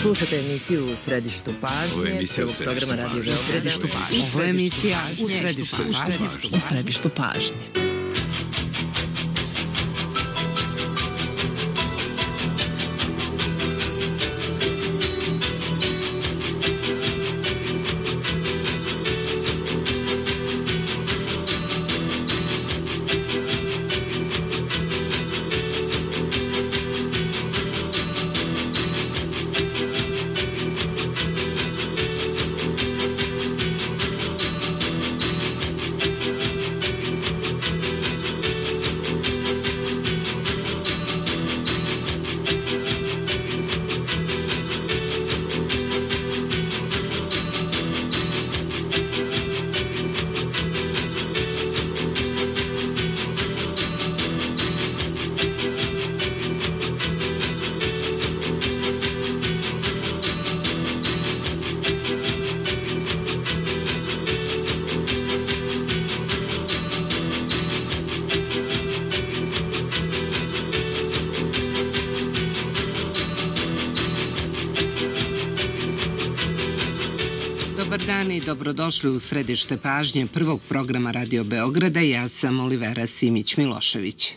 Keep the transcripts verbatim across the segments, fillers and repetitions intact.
Slušate emisiju U središtu pažnje. Ovo je emisija U središtu pažnje. U središtu pažnje. Ovo je emisija U središtu pažnje. U središtu pažnje. Dobar dan i dobrodošli u središte pažnje prvog programa Radio Beograda. Ja sam Olivera Simić-Milošević.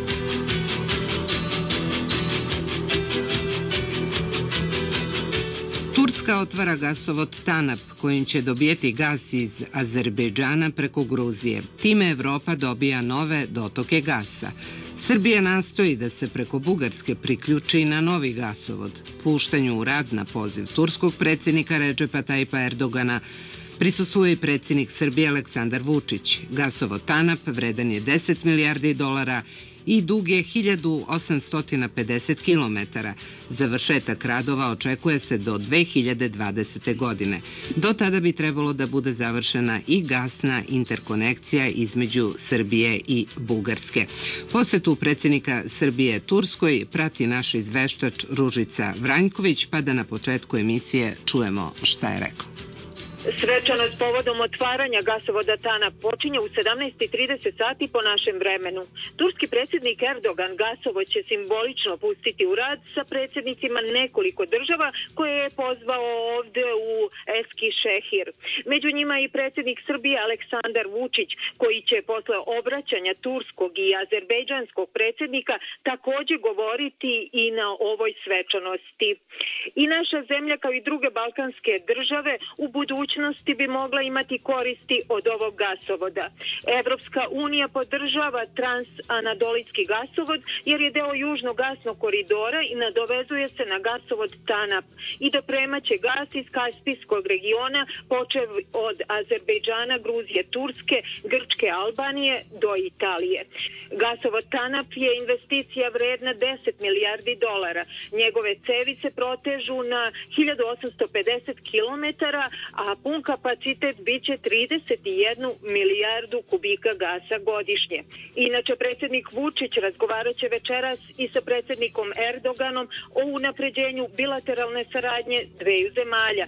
Turska otvara gasovod TANAP kojim će dobijeti gas iz Azerbejdžana preko Gruzije. Time Evropa dobija nove dotoke gasa. Srbija nastoji da se preko Bugarske priključi na novi gasovod. Puštanju u rad na poziv turskog predsjednika Redžepa Tajipa Erdogana prisustvuje i predsjednik Srbije Aleksandar Vučić. Gasovod TANAP vredan je deset milijardi dolara i dug je hiljadu osamsto pedeset kilometara. Završetak radova očekuje se do dve hiljade dvadesete. godine. Do tada bi trebalo da bude završena i gasna interkonekcija između Srbije i Bugarske. Posetu predsjednika Srbije Turskoj prati naš izveštač Ružica Vranjković, pa da na početku emisije čujemo šta je rekao. Svečanost povodom otvaranja gasovoda TANAP počinje u sedamnaest i trideset sati po našem vremenu. Turski predsjednik Erdogan gasovod će simbolično pustiti u rad sa predsjednicima nekoliko država koje je pozvao ovde u Eski Šehir. Među njima i predsjednik Srbije Aleksandar Vučić, koji će posle obraćanja turskog i azerbejdžanskog predsjednika također govoriti i na ovoj svečanosti. I naša zemlja, kao i druge balkanske države, u budućnosti bi mogla imati koristi od ovog gasovoda. Evropska unija podržava transanadolitski gasovod jer je deo južnog gasnog koridora i nadovezuje se na gasovod TANAP i dopremaće gas iz Kaspijskog regiona počev od Azerbejdžana, Gruzije, Turske, Grčke, Albanije do Italije. Gasovod TANAP je investicija vredna deset milijardi dolara. Njegove cevi se protežu na hiljadu osamsto pedeset kilometara, a pun kapacitet biće trideset jednu milijardu kubika gasa godišnje. Inače, predsjednik Vučić razgovarat će večeras i sa predsjednikom Erdoganom o unapređenju bilateralne saradnje dveju zemalja.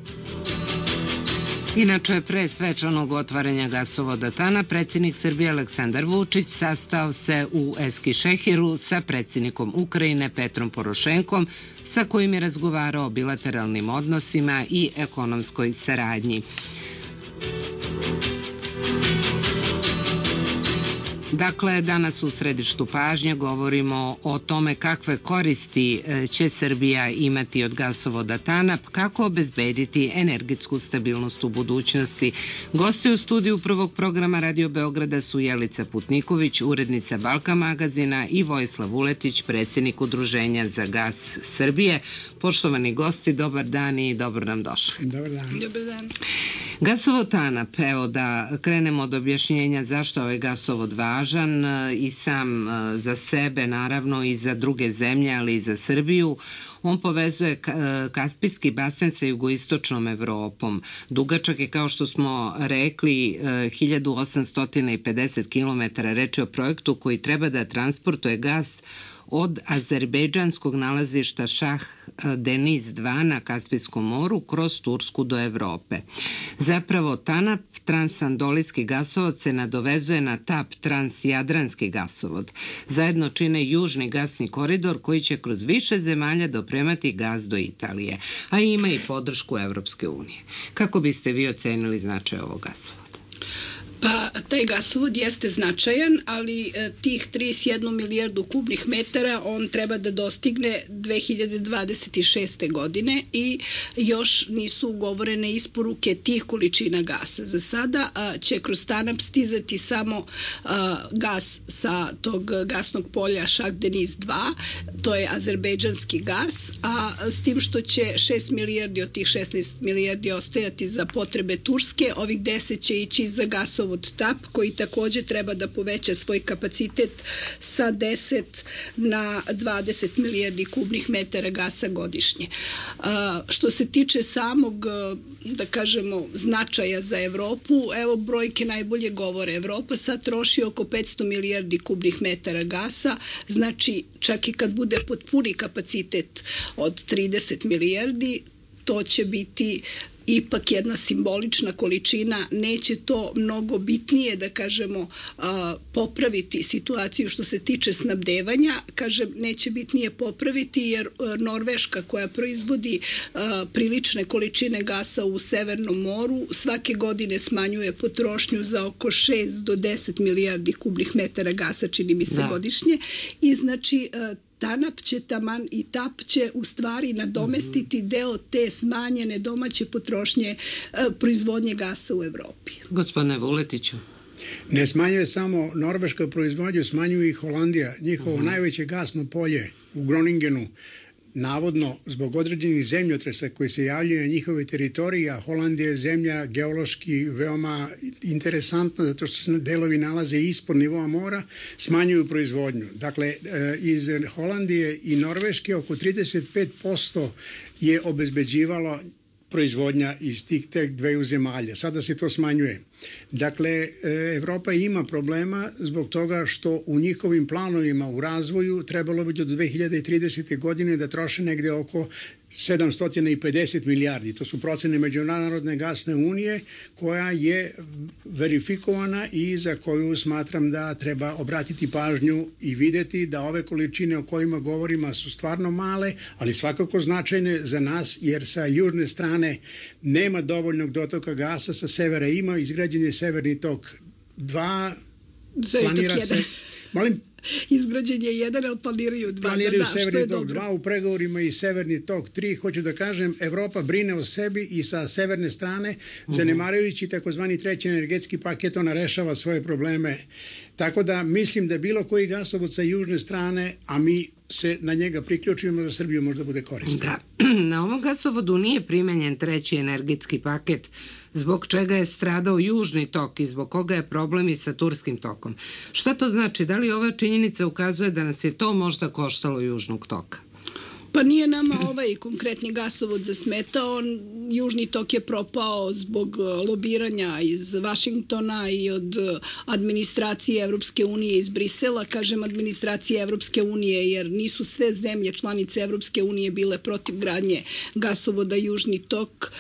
Inače, pre svečanog otvaranja gasovoda TANAP, predsjednik Srbije Aleksandar Vučić sastao se u Eski Šehiru sa predsjednikom Ukrajine Petrom Porošenkom, sa kojim je razgovarao o bilateralnim odnosima i ekonomskoj saradnji. Dakle, danas u središtu pažnje govorimo o tome kakve koristi će Srbija imati od gasovoda TANAP, kako obezbediti energetsku stabilnost u budućnosti. Gosti u studiju prvog programa Radio Beograda su Jelica Putniković, urednica Balkan magazina, i Vojislav Vuletić, predsjednik Udruženja za gas Srbije. Poštovani gosti, dobar dan i dobro nam došli. Dobar dan. Dobar dan. Gasovod TANAP, evo da krenemo od objašnjenja zašto je ovaj gasovod važan i sam za sebe, naravno i za druge zemlje, ali i za Srbiju. On povezuje Kaspijski basen sa jugoistočnom Evropom. Dugačak je, kao što smo rekli, hiljadu osamsto pedeset kilometara. Reč je o projektu koji treba da transportuje gas od azerbejdžanskog nalazišta Šah Deniz dva na Kaspijskom moru kroz Tursku do Evrope. Zapravo TANAP, transandolijski gasovod, se nadovezuje na TAP, transjadranski gasovod. Zajedno čine južni gasni koridor koji će kroz više zemalja dopremati gas do Italije, a ima i podršku Evropske unije. Kako biste vi ocenili značaj ovog gasovoda? Pa, taj gasovod jeste značajan, ali e, tih trideset jednu milijardu kubnih metara on treba da dostigne dve hiljade dvadeset šeste. godine i još nisu ugovorene isporuke tih količina gasa. Za sada a, će kroz TANAP stizati samo a, gas sa tog gasnog polja Šah Deniz dva, to je azerbejdžanski gas, a s tim što će šest milijardi od tih šesnaest milijardi ostajati za potrebe Turske, ovih deset će ići za gasovod od TAP, koji takođe treba da poveća svoj kapacitet sa deset na dvadeset milijardi kubnih metara gasa godišnje. Što se tiče samog, da kažemo, značaja za Evropu, evo brojke najbolje govore. Evropa sad troši oko petsto milijardi kubnih metara gasa, znači čak i kad bude potpuni kapacitet od trideset milijardi, to će biti ipak jedna simbolična količina, neće to mnogo bitnije, da kažemo, popraviti situaciju što se tiče snabdevanja. Kažem, neće bitnije popraviti jer Norveška, koja proizvodi prilične količine gasa u Severnom moru, svake godine smanjuje potrošnju za oko šest do deset milijardi kubnih metara gasa, čini mi se, da, godišnje. I znači TANAP će taman i TAP će u stvari nadomestiti deo te smanjene domaće potrošnje proizvodnje gasa u Evropi. Gospodine Vuletiću. Ne smanjuje samo norveška proizvodnju, smanjuje i Holandija. Njihovo uh-huh. najveće gasno polje u Groningenu, navodno zbog određenih zemljotresa koji se javljaju na njihove teritorije, a Holandija je zemlja geološki veoma interesantna zato što se delovi nalaze ispod nivoa mora, smanjuju proizvodnju. Dakle, iz Holandije i Norveške oko trideset pet posto je obezbeđivalo proizvodnja iz tih tek dveju zemalja. Sada se to smanjuje. Dakle, Evropa ima problema zbog toga što u njihovim planovima u razvoju trebalo bi do dve hiljade tridesete. godine da troše negde oko sedamsto pedeset milijardi. To su procene Međunarodne gasne unije koja je verifikovana i za koju smatram da treba obratiti pažnju i videti da ove količine o kojima govorimo su stvarno male, ali svakako značajne za nas jer sa južne strane nema dovoljnog dotoka gasa, sa severa ima, izgrađen je Severni tok dva, planira se... Molim? Izgrađen je jedan, ali planiraju dva. Planiraju da, Severni tok dva u pregovorima i Severni tok tri. Hoću da kažem, Evropa brine o sebi i sa severne strane, uh-huh. zanemarujući takozvani treći energetski paket, ona rešava svoje probleme. Tako da mislim da bilo koji gasovod sa južne strane, a mi se na njega priključujemo, za Srbiju možda bude koristan. Da. Na ovom gasovodu nije primenjen treći energetski paket, zbog čega je stradao južni tok i zbog koga je problem i sa turskim tokom. Šta to znači? Da li ova činjenica ukazuje da nas je to možda koštalo južnog toka? Pa nije nama ovaj konkretni gasovod zasmetao. Južni tok je propao zbog lobiranja iz Vašingtona i od administracije Evropske unije iz Brisela. Kažem administracije Evropske unije jer nisu sve zemlje članice Evropske unije bile protiv gradnje gasovoda Južni tok.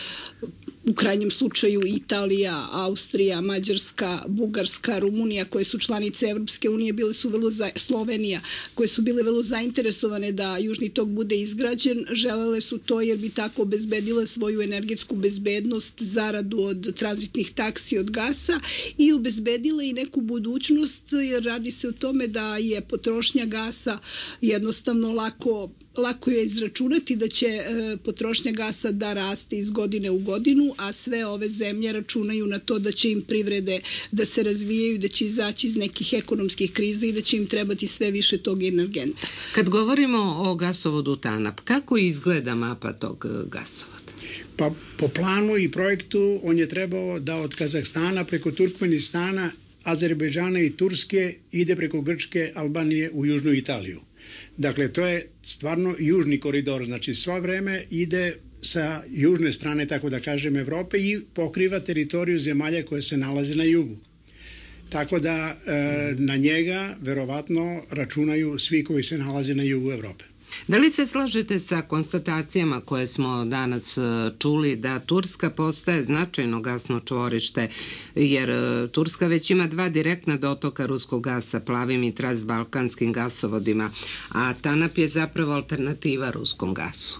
U krajnjem slučaju Italija, Austrija, Mađarska, Bugarska, Rumunija, koje su članice Evropske unije, bile su vrlo za... Slovenija, koje su bile vrlo zainteresovane da Južni tok bude izgrađen, želele su to jer bi tako obezbedile svoju energetsku bezbednost, zaradu od tranzitnih taksi od gasa i obezbedile i neku budućnost jer radi se o tome da je potrošnja gasa jednostavno lako lako je izračunati da će e, potrošnja gasa da raste iz godine u godinu, a sve ove zemlje računaju na to da će im privrede da se razvijaju, da će izaći iz nekih ekonomskih kriza i da će im trebati sve više tog energenta. Kad govorimo o gasovodu TANAP, kako izgleda mapa tog gasovoda? Pa po planu i projektu on je trebao da od Kazahstana preko Turkmenistana, Azerbejdžana i Turske ide preko Grčke, Albanije u južnu Italiju. Dakle, to je stvarno južni koridor, znači svo vreme ide sa južne strane, tako da kažem, Evrope i pokriva teritoriju zemalja koje se nalaze na jugu. tako da e, na njega verovatno računaju svi koji se nalaze na jugu Evrope. Da li se slažete sa konstatacijama koje smo danas čuli da Turska postaje značajno gasno čvorište, jer Turska već ima dva direktna dotoka ruskog gasa, plavim i transbalkanskim gasovodima, a TANAP je zapravo alternativa ruskom gasu?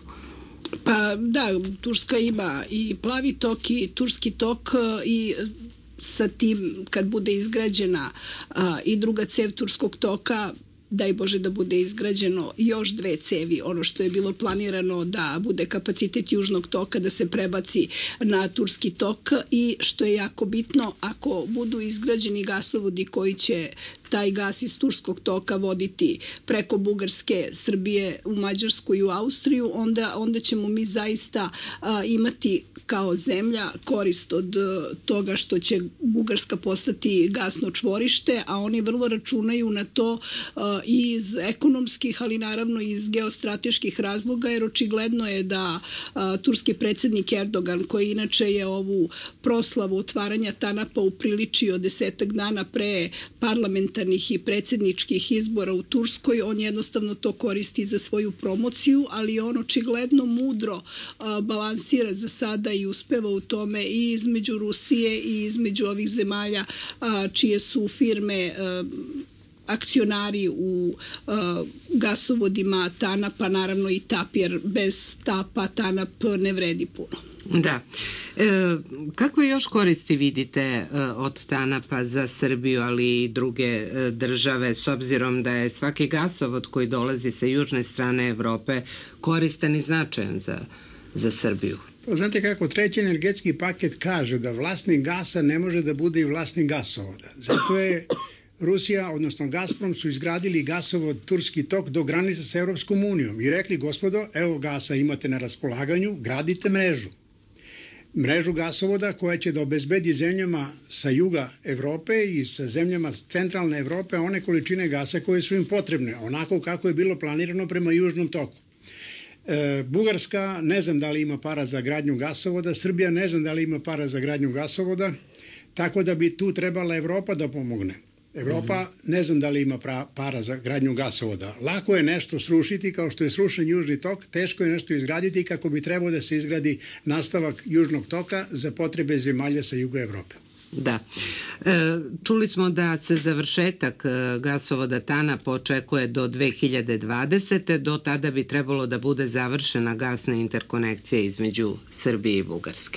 Pa da, Turska ima i plavi tok i turski tok i sa tim kad bude izgrađena a, i druga cev turskog toka, daj Bože da bude izgrađeno još dve cevi, ono što je bilo planirano da bude kapacitet južnog toka da se prebaci na turski tok i što je jako bitno, ako budu izgrađeni gasovodi koji će taj gas iz turskog toka voditi preko Bugarske, Srbije, u Mađarsku i u Austriju, onda, onda ćemo mi zaista a, imati kao zemlja korist od toga što će Bugarska postati gasno čvorište, a oni vrlo računaju na to a, i iz ekonomskih, ali naravno i iz geostrateških razloga, jer očigledno je da a, turski predsjednik Erdogan, koji inače je ovu proslavu otvaranja TANAP-a upriličio desetak dana pre parlamentarnih i predsjedničkih izbora u Turskoj, on jednostavno to koristi za svoju promociju, ali on očigledno mudro a, balansira za sada i uspeva u tome i između Rusije i između ovih zemalja a, čije su firme a, akcionari u uh, gasovodima TANAP-a, naravno i TAP, jer bez TAP-a TANAP ne vredi puno. Da. E, kako još koristi vidite e, od TANAP-a za Srbiju, ali i druge e, države, s obzirom da je svaki gasovod koji dolazi sa južne strane Evrope koristan i značajan za, za Srbiju? Znate kako, treći energetski paket kaže da vlasnik gasa ne može da bude i vlasnik gasovoda. Zato je Rusija, odnosno Gazprom, su izgradili gasovod Turski tok do granice sa Europskom unijom i rekli, gospodo, evo gasa imate na raspolaganju, gradite mrežu. Mrežu gasovoda koja će da obezbedi zemljama sa juga Evrope i sa zemljama centralne Evrope one količine gasa koje su im potrebne, onako kako je bilo planirano prema južnom toku. E, Bugarska ne znam da li ima para za gradnju gasovoda, Srbija ne znam da li ima para za gradnju gasovoda, tako da bi tu trebala Evropa da pomogne. Evropa ne znam da li ima para za gradnju gasovoda. Lako je nešto srušiti kao što je srušen južni tok, teško je nešto izgraditi kako bi trebao da se izgradi nastavak južnog toka za potrebe zemalja sa juga Evrope. Da. E, čuli smo da se završetak gasovoda TANAP očekuje do dve hiljade dvadesete. Do tada bi trebalo da bude završena gasna interkonekcija između Srbije i Bugarske.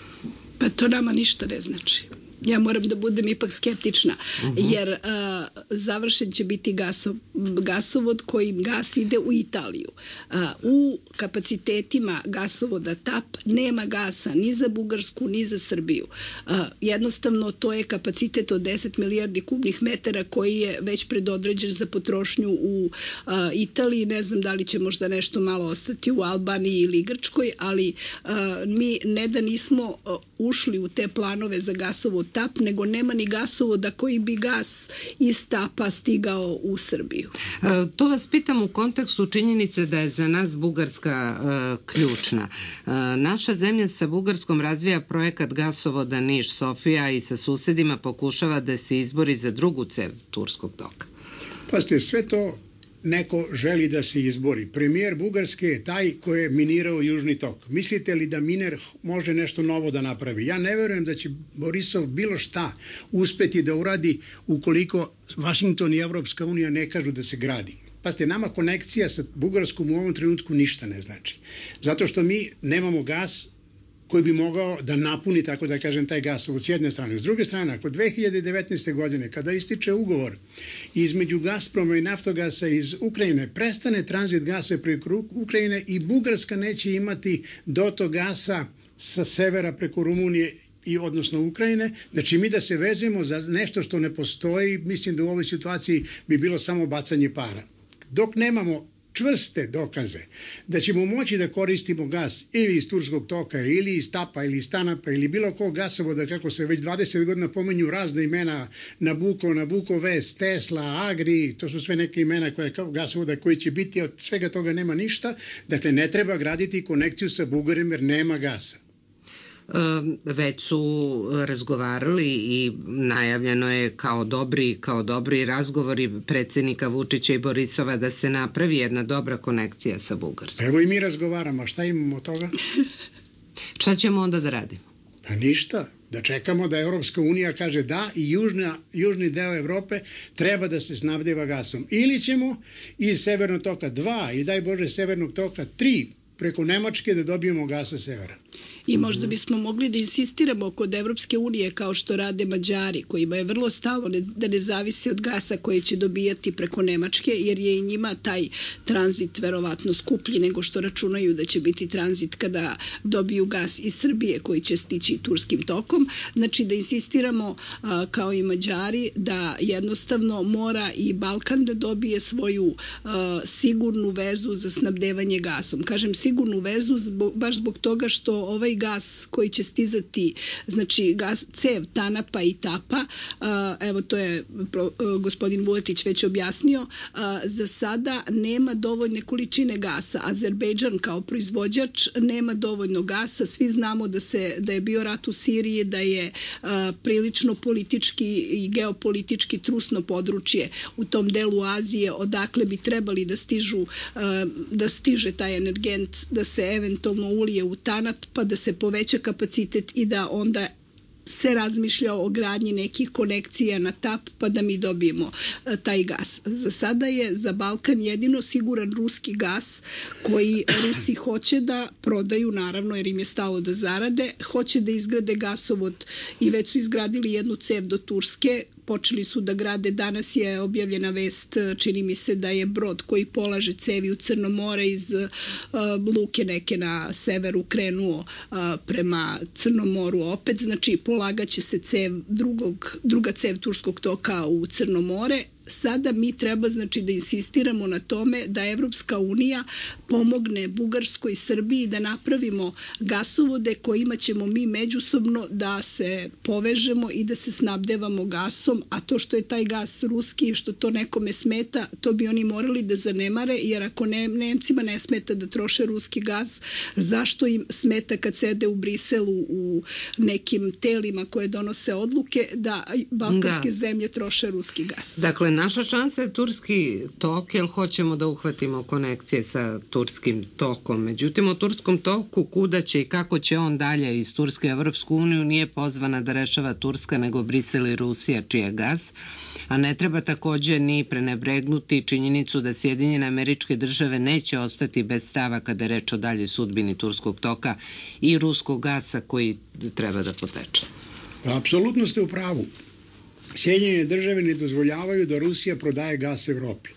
Pa to nama ništa ne znači. Ja moram da budem ipak skeptična, uh-huh. jer uh, završen će biti gaso, gasovod kojim gas ide u Italiju. Uh, u kapacitetima gasovoda TAP nema gasa ni za Bugarsku, ni za Srbiju. Uh, jednostavno, to je kapacitet od deset milijardi kubnih metara koji je već predodređen za potrošnju u uh, Italiji. Ne znam da li će možda nešto malo ostati u Albaniji ili Grčkoj, ali uh, mi ne da nismo uh, ušli u te planove za gasovod TAP, nego nema ni gasovoda koji bi gas iz TAP-a stigao u Srbiju. E, to vas pitam u kontekstu činjenice da je za nas Bugarska e, ključna. E, naša zemlja sa Bugarskom razvija projekat gasovoda Niš-Sofija i sa susedima pokušava da se izbori za drugu cev turskog toka. Pa ste sve to neko želi da se izbori. Premijer Bugarske je taj koji je minirao južni tok. Mislite li da miner može nešto novo da napravi? Ja ne verujem da će Borisov bilo šta uspeti da uradi ukoliko Vašington i Evropska unija ne kažu da se gradi. Pazite, nama konekcija sa Bugarskom u ovom trenutku ništa ne znači. Zato što mi nemamo gas koji bi mogao da napuni, tako da kažem, taj gasovod s jedne strane. S druge strane, ako dve hiljade devetnaeste. godine, kada ističe ugovor između Gazproma i Naftogasa iz Ukrajine, prestane tranzit gasa preko Ukrajine i Bugarska neće imati dotok gasa sa severa preko Rumunije i odnosno Ukrajine, znači mi da se vezujemo za nešto što ne postoji, mislim da u ovoj situaciji bi bilo samo bacanje para. Dok nemamo čvrste dokaze da ćemo moći da koristimo gas ili iz Turskog toka, ili iz TAP-a, ili iz TANAP-a, ili bilo kog gasovoda, kako se već dvadeset godina pomenju razne imena, Nabucco, Nabucco West, Tesla, Agri, to su sve neke imena koje, gasovoda koji će biti, od svega toga nema ništa. Dakle, ne treba graditi konekciju sa Bugarim jer nema gasa. Već su razgovarali i najavljeno je kao dobri, kao dobri razgovori predsjednika Vučića i Borisova da se napravi jedna dobra konekcija sa Bugarskom. Evo i mi razgovaramo, a šta imamo od toga? Šta ćemo onda da radimo? Pa ništa, da čekamo da Evropska unija kaže da i južna, južni deo Evrope treba da se snabdeva gasom. Ili ćemo iz Severnog toka dva i daj Bože Severnog toka tri preko Nemačke da dobijemo gas sa severa. I možda bismo mogli da insistiramo kod Evropske unije kao što rade Mađari, kojima je vrlo stalo da ne zavisi od gasa koje će dobijati preko Nemačke, jer je i njima taj tranzit verovatno skuplji nego što računaju da će biti tranzit kada dobiju gas iz Srbije koji će stići Turskim tokom. Znači da insistiramo a, kao i Mađari da jednostavno mora i Balkan da dobije svoju a, sigurnu vezu za snabdevanje gasom. Kažem sigurnu vezu zbog, baš zbog toga što ovaj gas koji će stizati, znači gas, cev Tanapa i Tapa, a, evo to je pro, a, gospodin Vuletić već objasnio, a, za sada nema dovoljne količine gasa. Azerbejdžan kao proizvođač nema dovoljno gasa. Svi znamo da se da je bio rat u Siriji, da je a, prilično politički i geopolitički trusno područje u tom delu Azije, odakle bi trebali da stižu a, da stiže taj energent, da se eventualno ulije u Tanap, pa da se poveća kapacitet i da onda se razmišlja o gradnji nekih konekcija na Tap pa da mi dobijemo taj gas. Za sada je za Balkan jedino siguran ruski gas koji Rusi hoće da prodaju, naravno jer im je stalo da zarade, hoće da izgrade gasovod i već su izgradili jednu cev do Turske, počeli su da grade, danas je objavljena vest, čini mi se da je brod koji polaže cevi u Crno more iz uh, luke neke na severu krenuo uh, prema Crnom moru opet, znači polagaće se cev drugog, druga cev Turskog toka u Crno more. Sada mi treba znači da insistiramo na tome da Evropska unija pomogne Bugarskoj i Srbiji da napravimo gasovode kojima ćemo mi međusobno da se povežemo i da se snabdevamo gasom, a to što je taj gas ruski i što to nekome smeta, to bi oni morali da zanemare, jer ako ne, Nemcima ne smeta da troše ruski gas, zašto im smeta kad sede u Briselu u nekim telima koje donose odluke da balkanske da. zemlje troše ruski gas? Dakle, naša šansa je Turski tok, jer hoćemo da uhvatimo konekcije sa Turskim tokom. Međutim, o Turskom toku, kuda će i kako će on dalje iz Turske u Evropsku uniju, nije pozvana da rešava Turska, nego Brisel i Rusija, čiji je gas. A ne treba takođe ni prenebregnuti činjenicu da Sjedinjene Američke Države neće ostati bez stava kada je reč o dalje sudbini Turskog toka i ruskog gasa koji treba da poteče. Apsolutno ste u pravu. Sjedinjene države ne dozvoljavaju da Rusija prodaje gas Evropi.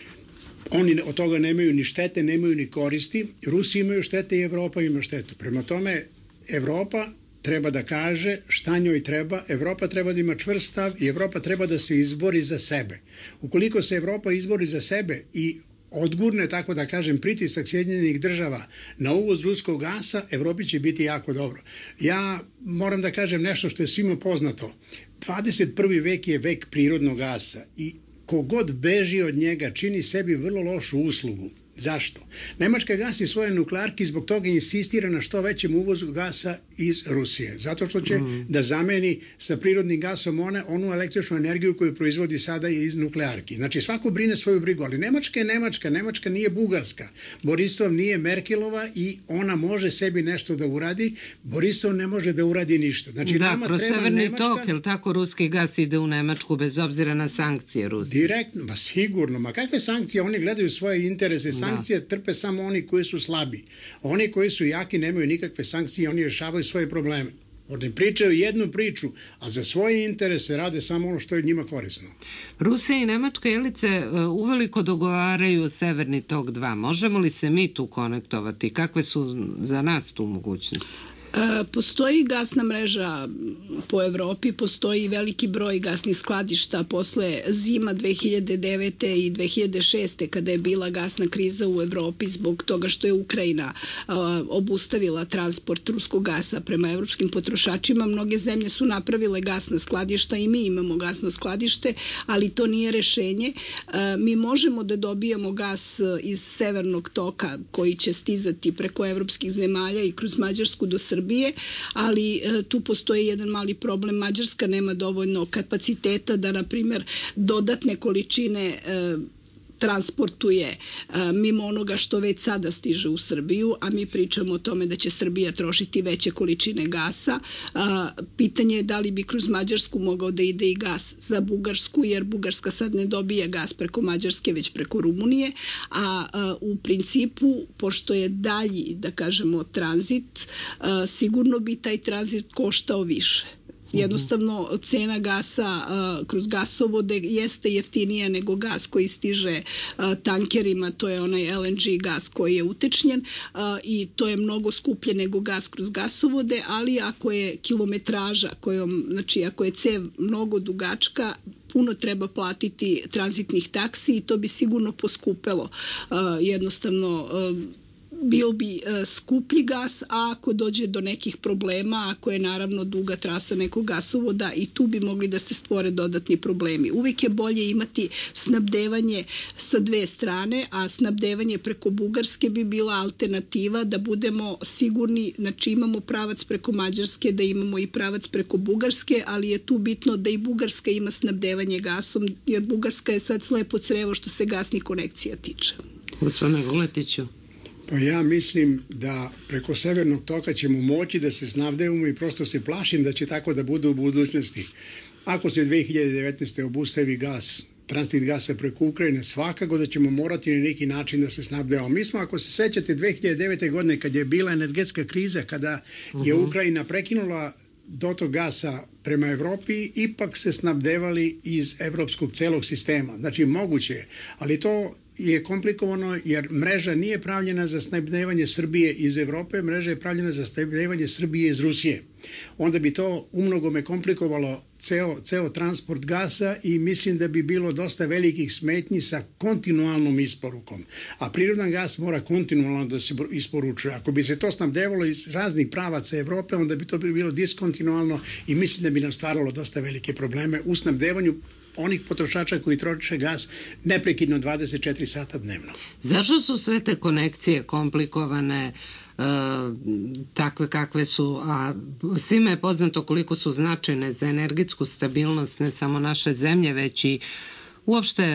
Oni od toga nemaju ni štete, nemaju ni koristi. Rusi imaju štete i Evropa ima štetu. Prema tome, Evropa treba da kaže šta njoj treba. Evropa treba da ima čvrst stav i Evropa treba da se izbori za sebe. Ukoliko se Evropa izbori za sebe i odgurne, tako da kažem, pritisak Sjedinjenih država na uvoz ruskog gasa, Evropi će biti jako dobro. Ja moram da kažem nešto što je svima poznato. dvadeset prvi vek je vek prirodnog gasa i kogod beži od njega čini sebi vrlo lošu uslugu. Zašto? Nemačka gasi svoje nuklearke i zbog toga insistira na što većem uvozu gasa iz Rusije. Zato što će mm. da zameni sa prirodnim gasom one, onu električnu energiju koju proizvodi sada iz nuklearki. Znači svako brine svoju brigu, ali Nemačka je Nemačka, Nemačka nije Bugarska. Borisov nije Merkelova i ona može sebi nešto da uradi, Borisov ne može da uradi ništa. Znači, da, nama kroz treba severni Nemačka... tok, jel tako, ruski gas ide u Nemačku bez obzira na sankcije Rusije? Direktno, ma sigurno, ma kakve sankcije, oni gledaju svoje interese, sankcije da. trpe samo oni koji su slabi. Oni koji su jaki nemaju nikakve sankcije, oni rešavaju svoje probleme. Oni pričaju jednu priču, a za svoje interese rade samo ono što je njima korisno. Rusija i Nemačka, Jelice, uveliko dogovaraju Severni tok dva. Možemo li se mi tu konektovati? Kakve su za nas tu mogućnosti? Postoji gasna mreža po Evropi, postoji veliki broj gasnih skladišta posle zima dve hiljade devete. i dve hiljade šeste. kada je bila gasna kriza u Evropi zbog toga što je Ukrajina obustavila transport ruskog gasa prema evropskim potrošačima. Mnoge zemlje su napravile gasna skladišta i mi imamo gasno skladište, ali to nije rešenje. Mi možemo da dobijemo gas iz Severnog toka koji će stizati preko evropskih zemalja i kroz Mađarsku do Srbije, Srbije, ali tu postoji jedan mali problem. Mađarska nema dovoljno kapaciteta da, na primjer, dodatne količine transportuje mimo onoga što već sada stiže u Srbiju, a mi pričamo o tome da će Srbija trošiti veće količine gasa. Pitanje je da li bi kroz Mađarsku mogao da ide i gas za Bugarsku, jer Bugarska sad ne dobija gas preko Mađarske, već preko Rumunije, a u principu, pošto je dalji, da kažemo, tranzit, sigurno bi taj tranzit koštao više. Jednostavno, cena gasa kroz gasovode jeste jeftinija nego gas koji stiže tankerima, to je onaj L N G gas koji je utečnjen i to je mnogo skuplje nego gas kroz gasovode, ali ako je kilometraža, kojom, znači ako je cev mnogo dugačka, puno treba platiti tranzitnih taksi i to bi sigurno poskupelo. Jednostavno, bio bi skuplji gas, a ako dođe do nekih problema, ako je naravno duga trasa nekog gasovoda, i tu bi mogli da se stvore dodatni problemi. Uvijek je bolje imati snabdevanje sa dve strane, a snabdevanje preko Bugarske bi bila alternativa da budemo sigurni, znači imamo pravac preko Mađarske, da imamo i pravac preko Bugarske, ali je tu bitno da i Bugarska ima snabdevanje gasom, jer Bugarska je sad slepo crevo što se gasnih konekcija tiče. Gospodine Vuletiću. Pa ja mislim da preko Severnog toka ćemo moći da se snabdevamo i prosto se plašim da će tako da bude u budućnosti. Ako se dve hiljade devetnaeste. obustavi gas, tranzit gasa preko Ukrajine, svakako da ćemo morati na neki način da se snabdevamo. Mi smo, ako se sećate, dve hiljade devete. godine kad je bila energetska kriza, kada je Ukrajina prekinula dotok gasa prema Evropi, ipak se snabdevali iz evropskog celog sistema. Znači, moguće je, ali to je komplikovano jer mreža nije pravljena za snabdevanje Srbije iz Evrope, mreža je pravljena za snabdevanje Srbije iz Rusije. Onda bi to umnogome komplikovalo ceo, ceo transport gasa i mislim da bi bilo dosta velikih smetnji sa kontinualnom isporukom. A prirodan gas mora kontinualno da se isporučuje. Ako bi se to snabdevalo iz raznih pravaca Evrope, onda bi to bilo diskontinualno i mislim da bi nam stvaralo dosta velike probleme u snabdevanju onih potrošača koji troše gas neprekidno dvadeset četiri sata dnevno. Zašto su sve te konekcije komplikovane, e, takve kakve su, a svima je poznato koliko su značajne za energetsku stabilnost ne samo naše zemlje, već i uopšte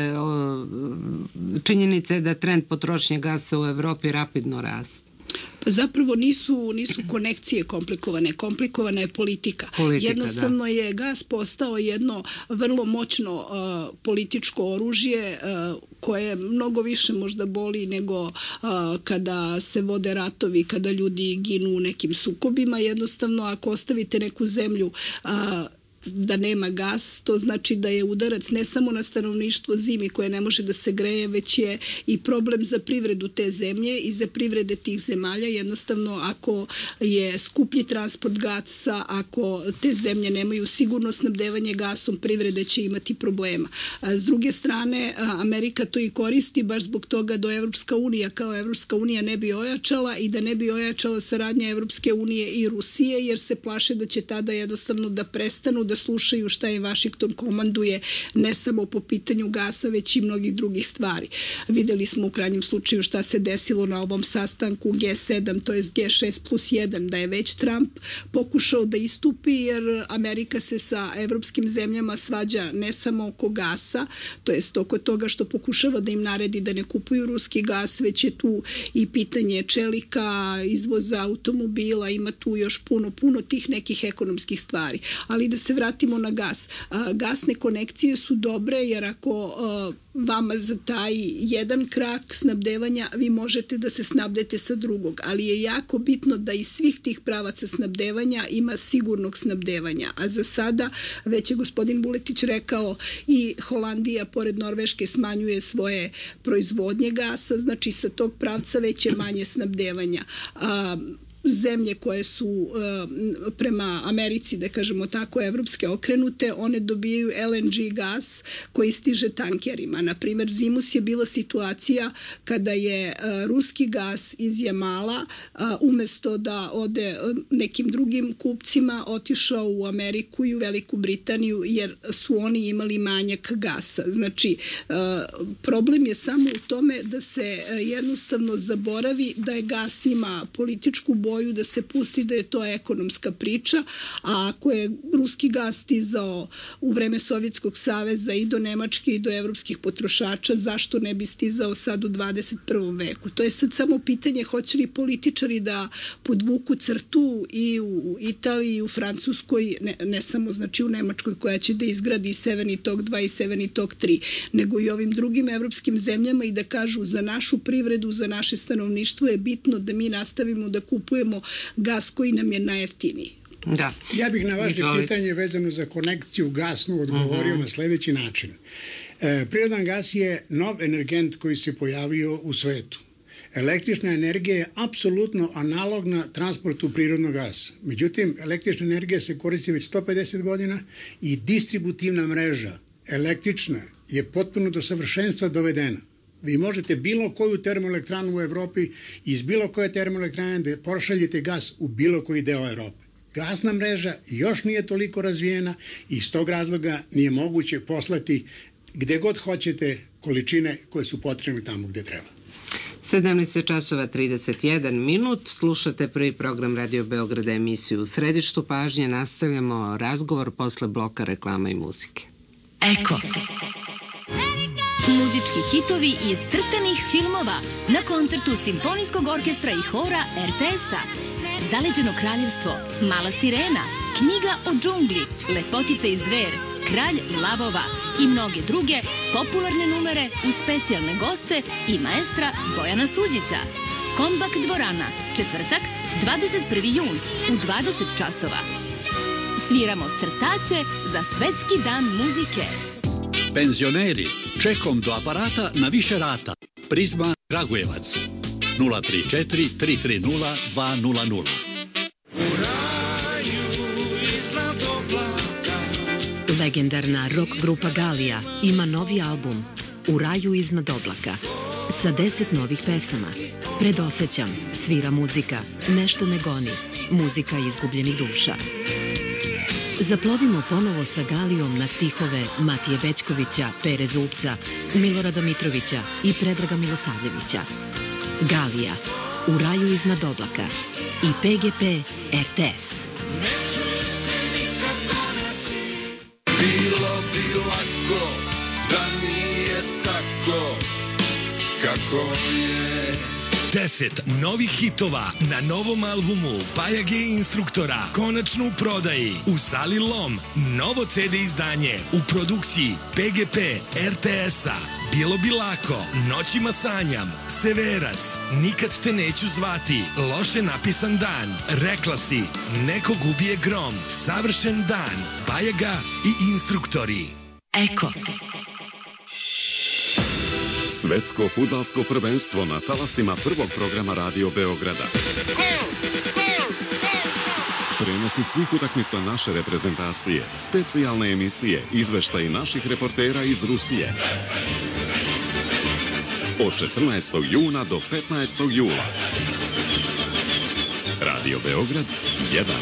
činjenica je da trend potrošnje gasa u Evropi rapidno raste. Pa zapravo nisu, nisu konekcije komplikovane, komplikovana je politika. politika Jednostavno da. je gas postao jedno vrlo moćno uh, političko oružje uh, koje mnogo više možda boli nego uh, kada se vode ratovi, kada ljudi ginu u nekim sukobima. Jednostavno, ako ostavite neku zemlju uh, da nema gas, to znači da je udarac ne samo na stanovništvo zimi koje ne može da se greje, već je i problem za privredu te zemlje i za privrede tih zemalja. Jednostavno, ako je skuplji transport gasa, ako te zemlje nemaju sigurno snabdevanje gasom, privrede će imati problema. A s druge strane, Amerika to i koristi baš zbog toga da Evropska unija kao Evropska unija ne bi ojačala i da ne bi ojačala saradnja Evropske unije i Rusije, jer se plaše da će tada jednostavno da prestanu da slušaju šta je Vašington komanduje, ne samo po pitanju gasa, već i mnogih drugih stvari. Videli smo u krajnjem slučaju šta se desilo na ovom sastanku G sedam, to je G šest plus jedan, da je već Trump pokušao da istupi, jer Amerika se sa evropskim zemljama svađa ne samo oko gasa, to jest oko toga što pokušava da im naredi da ne kupuju ruski gas, već je tu i pitanje čelika, izvoza automobila, ima tu još puno, puno tih nekih ekonomskih stvari. Ali da se vratimo na gas. Gasne konekcije su dobre, jer ako vama zataji jedan krak snabdevanja, vi možete da se snabdete sa drugog, ali je jako bitno da iz svih tih pravaca snabdevanja ima sigurnog snabdevanja. A za sada, već je gospodin Vuletić rekao, i Holandija pored Norveške smanjuje svoje proizvodnje gasa, znači sa tog pravca već je manje snabdevanja. Zemlje koje su uh, prema Americi, da kažemo tako, evropske okrenute, one dobijaju L N G gas koji stiže tankerima. Naprimer, zimus je bila situacija kada je uh, ruski gas iz Jamala uh, umesto da ode nekim drugim kupcima otišao u Ameriku i u Veliku Britaniju, jer su oni imali manjak gasa. Znači, uh, problem je samo u tome da se uh, jednostavno zaboravi da je gas ima političku borbu Oluju da se pusti da je to ekonomska priča, a ako je ruski gas stizao u vreme Sovjetskog saveza i do Nemačke i do evropskih potrošača, zašto ne bi stizao sad u dvadeset prvom veku? To je sad samo pitanje hoće li političari da podvuku crtu i u Italiji i u Francuskoj, ne, ne samo znači u Nemačkoj koja će da izgradi Severni tok dva i Severni tok tri, nego i ovim drugim evropskim zemljama i da kažu za našu privredu, za naše stanovništvo je bitno da mi nastavimo da kupujemo gas koji nam je najjeftiniji. Da. Ja bih na vaše Izvolite. pitanje vezano za konekciju gasnu odgovorio uh-huh. na sljedeći način. E, prirodan gas je nov energent koji se pojavio u svetu. Električna energija je apsolutno analogna transportu prirodnog gasa. Međutim, električna energija se koristi već sto pedeset godina i distributivna mreža električna je potpuno do savršenstva dovedena. Vi možete bilo koju termoelektranu u Evropi iz bilo koje termoelektrane da pošaljete gas u bilo koji deo Evrope. Gasna mreža još nije toliko razvijena i iz tog razloga nije moguće poslati gde god hoćete količine koje su potrebne tamo gde treba. sedamnaest časova trideset jedan minut, slušate prvi program Radio Beograda, emisiju U središtu pažnje, nastavljamo razgovor posle bloka reklama i muzike. Eko. Muzički hitovi iz crtanih filmova na koncertu Simfonijskog orkestra i hora er te es-a. Zaleđeno kraljevstvo, Mala sirena, Knjiga o džungli, Lepotica i zver, Kralj lavova i mnoge druge popularne numere uz specijalne goste i maestra Bojana Suđića. Kombak dvorana, četvrtak, dvadeset prvi jun u dvadeset časova. Sviramo crtaće za Svetski dan muzike. Penzioneri, čekom do aparata na više rata. Prizma Kragujevac. nula tri četiri tri tri nula dva nula nula. Legendarna rock grupa Galija ima novi album U raju iznad oblaka sa deset novih pesama. Predosećam, svira muzika, nešto me goni, muzika izgubljenih duša. Zaplovimo ponovo sa Galijom na stihove Matije Bećkovića, Pere Zupca, Milorada Mitrovića i Predraga Milosavljevića. Galija, U raju iznad oblaka i pe ge pe er te es. Bilo bi lako da nije tako kako je. Deset novih hitova na novom albumu Pajage instruktora konačno u prodaji u sali Lom. Novo ce de izdanje u produkciji pe ge pe er te es-a. Bilo bi lako, Noćima sanjam, Severac, Nikad te neću zvati, Loše napisan dan, Rekla si, Nekog ubije grom, Savršen dan, Pajaga i instruktori. Eko. Svetsko fudbalsko prvenstvo na talasima prvog programa Radio Beograda. Prenosi svih utakmica naše reprezentacije, specijalne emisije, izveštaji naših reportera iz Rusije. Od četrnaestog juna do petnaestog jula. Radio Beograd jedan.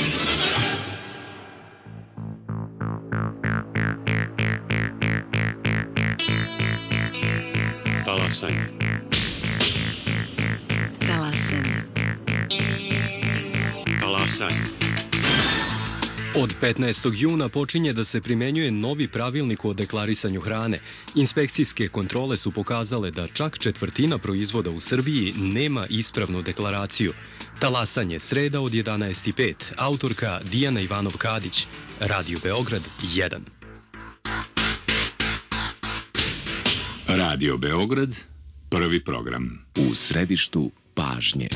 Talasanje. Talasanje. Talasanje. Od petnaestog juna počinje da se primenjuje novi pravilnik o deklarisanju hrane. Inspekcijske kontrole su pokazale da čak četvrtina proizvoda u Srbiji nema ispravnu deklaraciju. Talasanje, sreda od jedanaest i pet. Autorka Dijana Ivanov-Kadić. Radio Beograd jedan. Radio Beograd, prvi program. U središtu pažnje.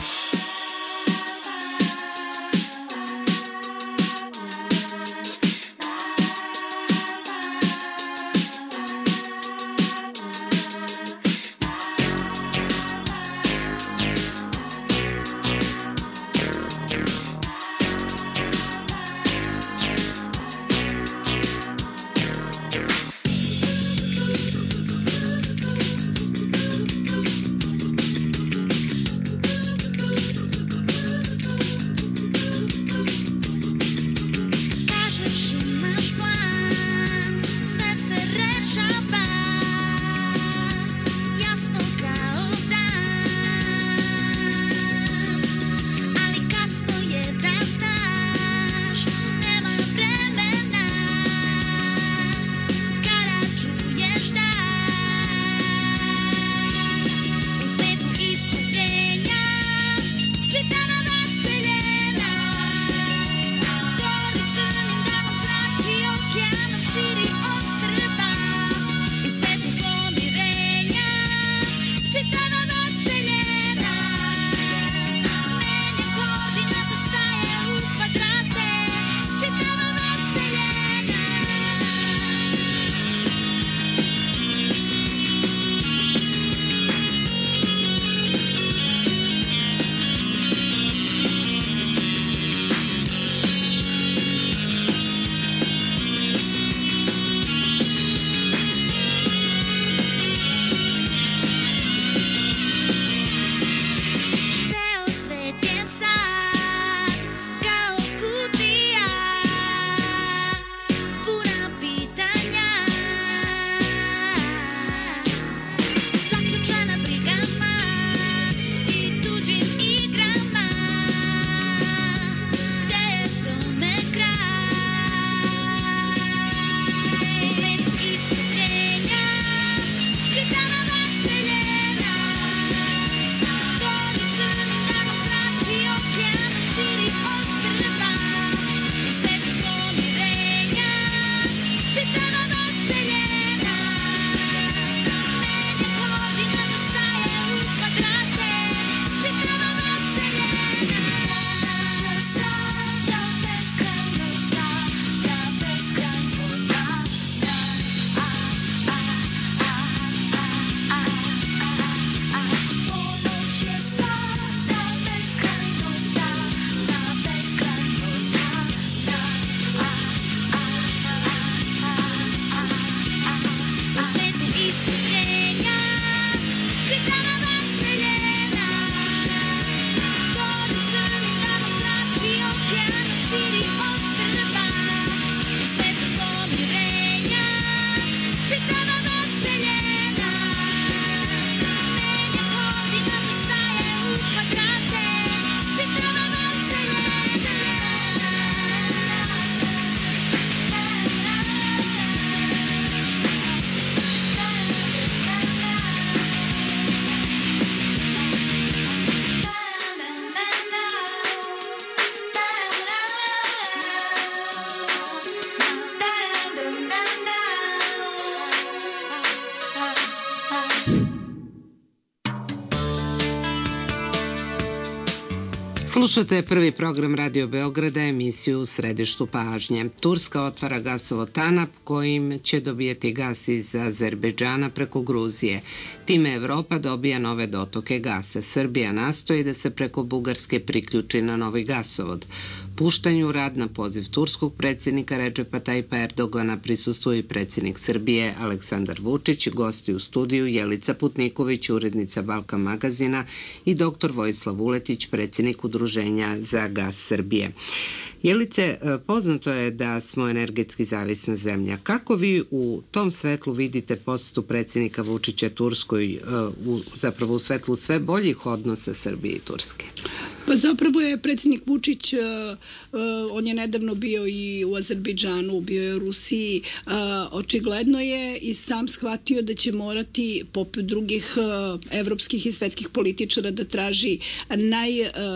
Slušate prvi program Radio Beograda, emisiju U središtu pažnje. Turska otvara gasovod TANAP kojim će dobijeti gas iz Azerbejdžana preko Gruzije. Time Evropa dobija nove dotoke gasa. Srbija nastoji da se preko Bugarske priključi na novi gasovod. Puštanju u rad na poziv turskog predsjednika Redžepa Tajipa Erdogana prisustvuje i predsjednik Srbije Aleksandar Vučić, gosti u studiju Jelica Putniković, urednica Balkan magazina i doktor Vojislav Vuletić, predsjednik Udruženja za gas Srbije. Jelice, poznato je da smo energetski zavisna zemlja. Kako vi u tom svetlu vidite posjetu predsjednika Vučića Turskoj, u, zapravo u svetlu sve boljih odnosa Srbije i Turske? Pa zapravo je predsjednik Vučić, on je nedavno bio i u Azerbejdžanu, bio je u Rusiji, očigledno je i sam shvatio da će morati poput drugih evropskih i svetskih političara da traži naj,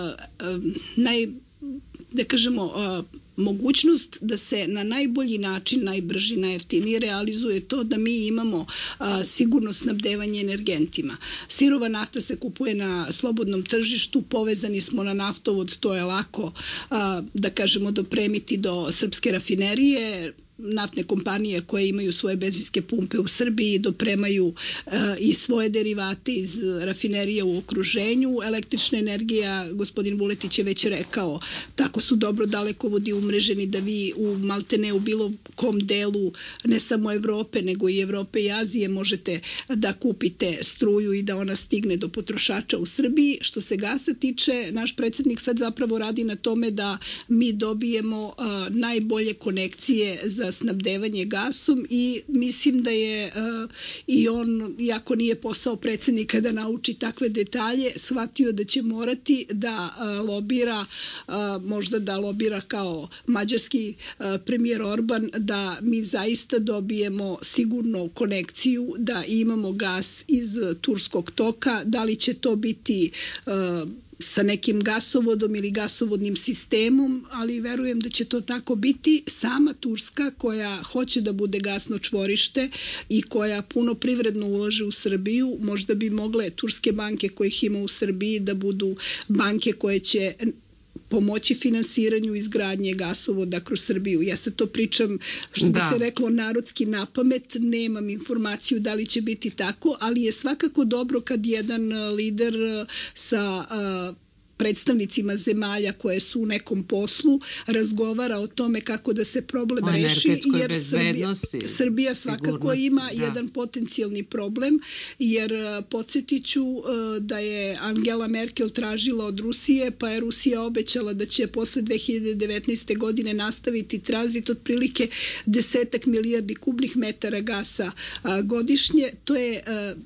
naj da kažemo, mogućnost da se na najbolji način, najbrži, najjeftiniji realizuje to da mi imamo a, sigurno snabdevanje energentima. Sirova nafta se kupuje na slobodnom tržištu, povezani smo na naftovod, to je lako a, da kažemo dopremiti do srpske rafinerije. Naftne kompanije koje imaju svoje benzinske pumpe u Srbiji dopremaju uh, i svoje derivate iz rafinerija u okruženju. Električna energija, gospodin Vuletić je već rekao, tako su dobro dalekovodi umreženi da vi u maltene u bilo kom delu ne samo Evrope nego i Evrope i Azije možete da kupite struju i da ona stigne do potrošača u Srbiji. Što se gasa tiče, naš predsjednik sad zapravo radi na tome da mi dobijemo uh, najbolje konekcije za snabdevanje gasom i mislim da je uh, i on, iako nije posao predsjednika da nauči takve detalje, shvatio da će morati da uh, lobira, uh, možda da lobira kao mađarski uh, premijer Orban, da mi zaista dobijemo sigurno konekciju, da imamo gas iz turskog toka. Da li će to biti uh, sa nekim gasovodom ili gasovodnim sistemom, ali verujem da će to tako biti. Sama Turska koja hoće da bude gasno čvorište i koja puno privredno ulaže u Srbiju, možda bi mogle turske banke kojih ima u Srbiji da budu banke koje će pomoći finansiranju izgradnje gasovoda kroz Srbiju. Ja se to pričam, što bi se reklo, narodski napamet, nemam informaciju da li će biti tako, ali je svakako dobro kad jedan lider sa predstavnicima zemalja koje su u nekom poslu razgovara o tome kako da se problem reši, jer Srbija, Srbija svakako ima da. jedan potencijalni problem, jer podsjetit ću da je Angela Merkel tražila od Rusije, pa je Rusija obećala da će posle dve hiljade devetnaeste. godine nastaviti tranzit otprilike desetak milijardi kubnih metara gasa godišnje. To je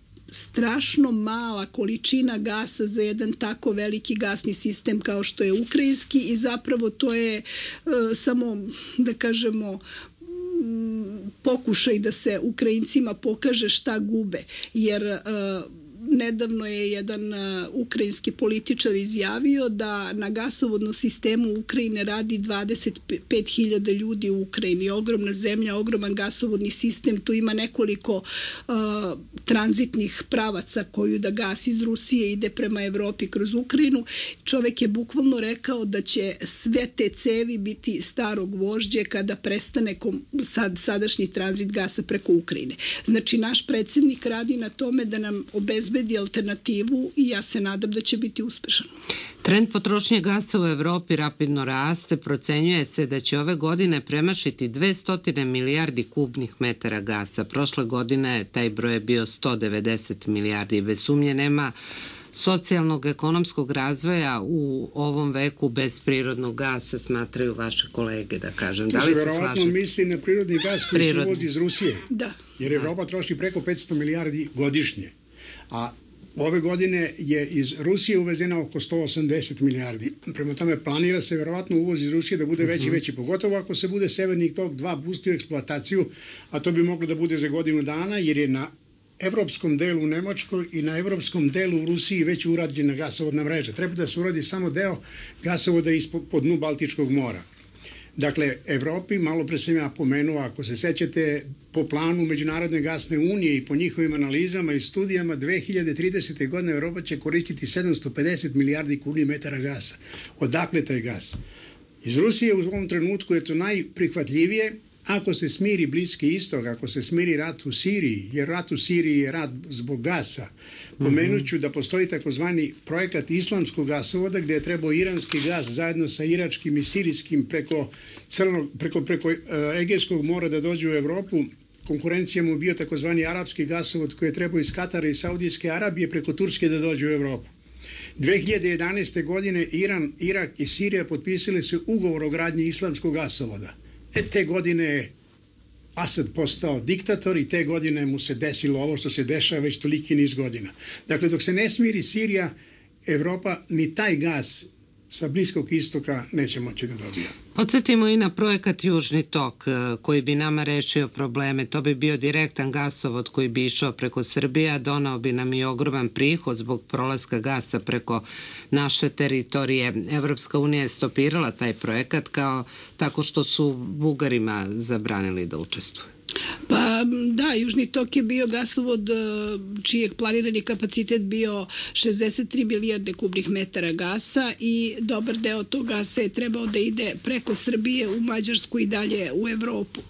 strašno mala količina gasa za jedan tako veliki gasni sistem kao što je ukrajinski i zapravo to je uh, samo, da kažemo, pokušaj da se Ukrajincima pokaže šta gube, jer uh, nedavno je jedan uh, ukrajinski političar izjavio da na gasovodnom sistemu Ukrajine radi dvadeset pet hiljada ljudi u Ukrajini. Ogromna zemlja, ogroman gasovodni sistem, tu ima nekoliko uh, tranzitnih pravaca koju da gas iz Rusije ide prema Evropi kroz Ukrajinu. Čovek je bukvalno rekao da će sve te cevi biti starog vožđe kada prestane kom, sad, sadašnji tranzit gasa preko Ukrajine. Znači, naš predsjednik radi na tome da nam obezbedi alternativu i ja se nadam da će biti uspešan. Trend potrošnje gasa u Evropi rapidno raste. Procenjuje se da će ove godine premašiti dvesta milijardi kubnih metara gasa. Prošle godine taj broj je bio sto devedeset milijardi. Bez sumnje nema socijalnog ekonomskog razvoja u ovom veku bez prirodnog gasa, smatraju vaše kolege, da kažem. Da li se slažete? Verovatno misli na prirodni gas koji se uvozi iz Rusije. Da. Jer Evropa troši preko petsto milijardi godišnje. A ove godine je iz Rusije uvezena oko sto osamdeset milijardi. Prema tome planira se verovatno uvoz iz Rusije da bude veći i veći, pogotovo ako se bude Severni tok dva pustio eksploataciju, a to bi moglo da bude za godinu dana, jer je na evropskom delu u Nemačkoj i na evropskom delu u Rusiji već urađena gasovodna mreža. Treba da se uradi samo deo gasovoda ispod po dnu Baltičkog mora. Dakle, Evropi, malo pre sam ja pomenuo, ako se sećate, po planu Međunarodne gasne unije i po njihovim analizama i studijama, dve hiljade tridesete. godine Evropa će koristiti sedamsto pedeset milijardi kubnih metara gasa. Odakle taj gas? Iz Rusije u ovom trenutku je to najprihvatljivije ako se smiri Bliski istok, ako se smiri rat u Siriji, jer rat u Siriji je rat zbog gasa. Pomenut ću da postoji takozvani projekat islamskog gasovoda gdje je trebao iranski gas zajedno sa iračkim i sirijskim preko, crnog, preko, preko Egejskog mora da dođe u Evropu. Konkurencija mu bio takozvani arapski gasovod koji je trebao iz Katara i Saudijske Arabije preko Turske da dođe u Evropu. dve hiljade jedanaeste. godine Iran, Irak i Sirija potpisali su ugovor o gradnji islamskog gasovoda. E, te godine je Asad postao diktator i te godine mu se desilo ovo što se dešava već toliki niz godina. Dakle, dok se ne smiri Sirija, Evropa ni taj gas sa Bliskog istoka neće moći da dobija. Podsjetimo i na projekat Južni tok koji bi nama rešio probleme. To bi bio direktan gasovod koji bi išao preko Srbije, a donao bi nam i ogroman prihod zbog prolaska gasa preko naše teritorije. Evropska unija je stopirala taj projekat kao tako što su Bugarima zabranili da učestvuju. Pa da, Južni tok je bio gasovod čijeg planirani kapacitet bio šezdeset tri milijarde kubnih metara gasa i dobar deo tog gasa je trebao da ide preko Srbije u Mađarsku i dalje u Evropu.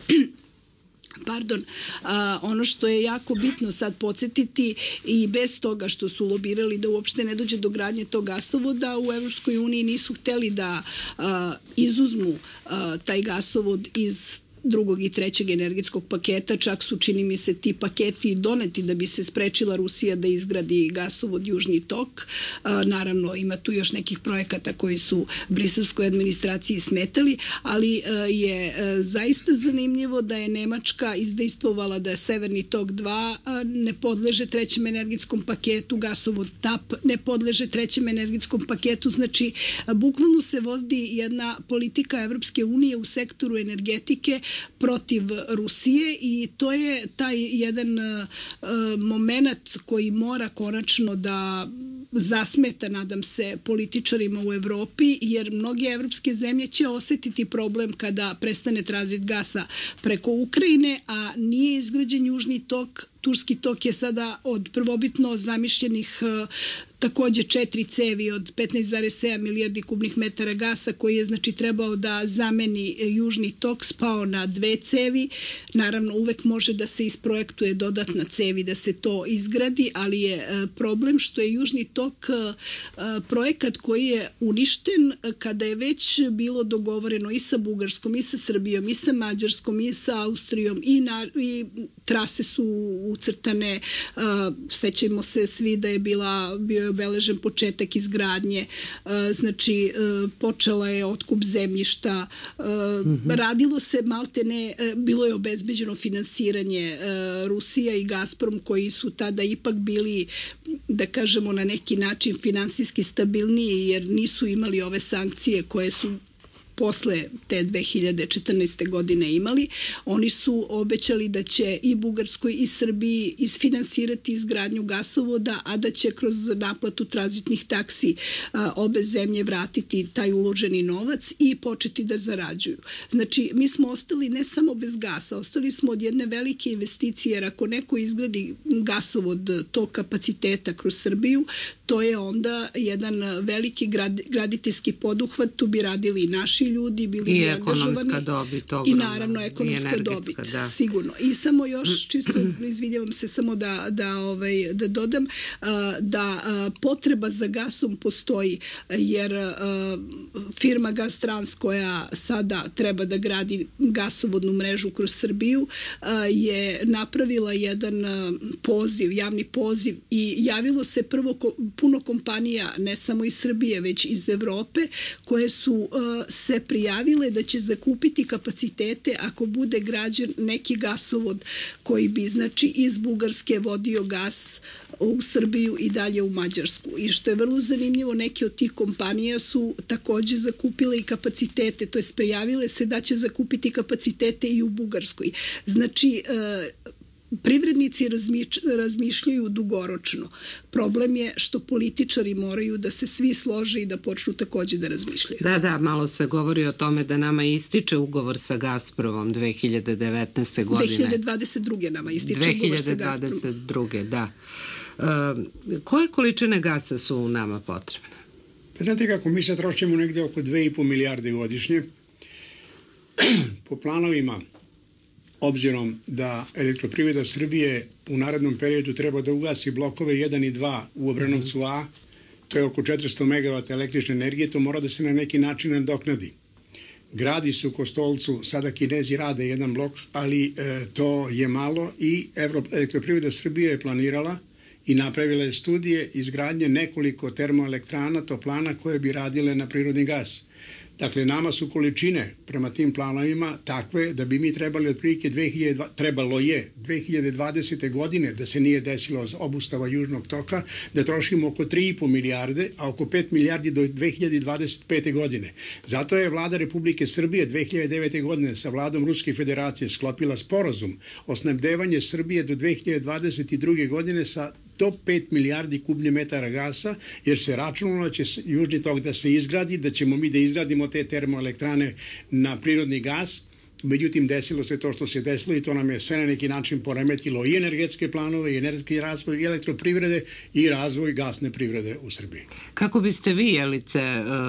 Pardon, a, ono što je jako bitno sad podsjetiti i bez toga što su lobirali da uopšte ne dođe do gradnje tog gasovoda, u Evropskoj uniji nisu hteli da a, izuzmu a, taj gasovod iz drugog i trećeg energetskog paketa, čak su, čini mi se, ti paketi doneti da bi se sprečila Rusija da izgradi gasovod Južni tok. Naravno, ima tu još nekih projekata koji su briselskoj administraciji smetali, ali je zaista zanimljivo da je Nemačka izdejstvovala da je Severni tok dva ne podleže trećem energetskom paketu, gasovod T A P ne podleže trećem energetskom paketu, znači bukvalno se vodi jedna politika Evropske unije u sektoru energetike protiv Rusije i to je taj jedan uh, moment koji mora konačno da zasmeta, nadam se, političarima u Evropi, jer mnoge evropske zemlje će osetiti problem kada prestane tranzit gasa preko Ukrajine, a nije izgrađen Južni tok. Turski tok je sada od prvobitno zamišljenih uh, takođe četiri cevi od petnaest zarez sedam milijardi kubnih metara gasa koji je znači trebao da zameni Južni tok spao na dve cevi. Naravno, uvek može da se isprojektuje dodatna cevi da se to izgradi, ali je uh, problem što je Južni tok uh, projekat koji je uništen kada je već bilo dogovoreno i sa Bugarskom, i sa Srbijom, i sa Mađarskom, i sa Austrijom, i, na, i trase su ucrtane. Uh, sećamo se svi da je bila, bio je obeležen početak izgradnje, uh, znači uh, počela je otkup zemljišta, uh, mm-hmm. radilo se maltene, uh, bilo je obezbeđeno finansiranje uh, Rusija i Gazprom koji su tada ipak bili, da kažemo, na neki način finansijski stabilniji jer nisu imali ove sankcije koje su posle te dve hiljade četrnaeste. godine imali. Oni su obećali da će i Bugarskoj i Srbiji isfinansirati izgradnju gasovoda, a da će kroz naplatu tranzitnih taksi a, obe zemlje vratiti taj uloženi novac i početi da zarađuju. Znači, mi smo ostali ne samo bez gasa, ostali smo od jedne velike investicije, jer ako neko izgradi gasovod tog kapaciteta kroz Srbiju, to je onda jedan veliki grad, graditeljski poduhvat, tu bi radili i naši ljudi, bili i bi ekonomska dobit ogromna. I naravno ekonomska dobit, da. Sigurno. I samo još čisto, izvinjavam se samo da, da, ovaj, da dodam, da potreba za gasom postoji, jer firma Gastrans koja sada treba da gradi gasovodnu mrežu kroz Srbiju je napravila jedan poziv, javni poziv i javilo se prvo puno kompanija, ne samo iz Srbije, već iz Evrope, koje su se prijavile da će zakupiti kapacitete ako bude građen neki gasovod koji bi, znači, iz Bugarske vodio gas u Srbiju i dalje u Mađarsku. I što je vrlo zanimljivo, neke od tih kompanija su takođe zakupile i kapacitete, to jest prijavile se da će zakupiti kapacitete i u Bugarskoj. Znači, privrednici razmič, razmišljaju dugoročno. Problem je što političari moraju da se svi slože i da počnu takođe da razmišljaju. Da, da, malo se govori o tome da nama ističe ugovor sa Gazpromom dve hiljade devetnaeste godine. dve hiljade dvadeset druge nama ističe ugovor sa Gazpromom. dve hiljade dvadeset druge da. E, koje količine gasa su nama potrebne? Pa znate kako, mi sad trošimo negde oko dve i po milijarde godišnje. Po planovima, obzirom da Elektroprivreda Srbije u narednom periodu treba da ugasi blokove jedan i dva u Obrenovcu A, to je oko četiristo megavata električne energije, to mora da se na neki način nadoknadi. Gradi se u Kostolcu, sada Kinezi rade jedan blok, ali e, to je malo i Elektroprivreda Srbije je planirala i napravila je studije izgradnje nekoliko termoelektrana, toplana koje bi radile na prirodni gas. Dakle, nama su količine prema tim planovima takve da bi mi trebali otprilike dve hiljade dvadeset, trebalo je dve hiljade dvadesete godine, da se nije desilo obustava Južnog toka, da trošimo oko tri i po milijarde, a oko pet milijardi do dve hiljade dvadeset pete godine. Zato je vlada Republike Srbije dve hiljade devete godine sa vladom Ruske federacije sklopila sporazum o snabdevanje Srbije do dve hiljade dvadeset druge godine sa do pet milijardi kubnih metara gasa, jer se računalo da će Južni tok da se izgradi, da ćemo mi da izgradimo te termoelektrane na prirodni gas. Međutim, desilo se to što se desilo i to nam je sve na neki način poremetilo i energetske planove, i energetski razvoj, i elektroprivrede i razvoj gasne privrede u Srbiji. Kako biste vi, Jelice,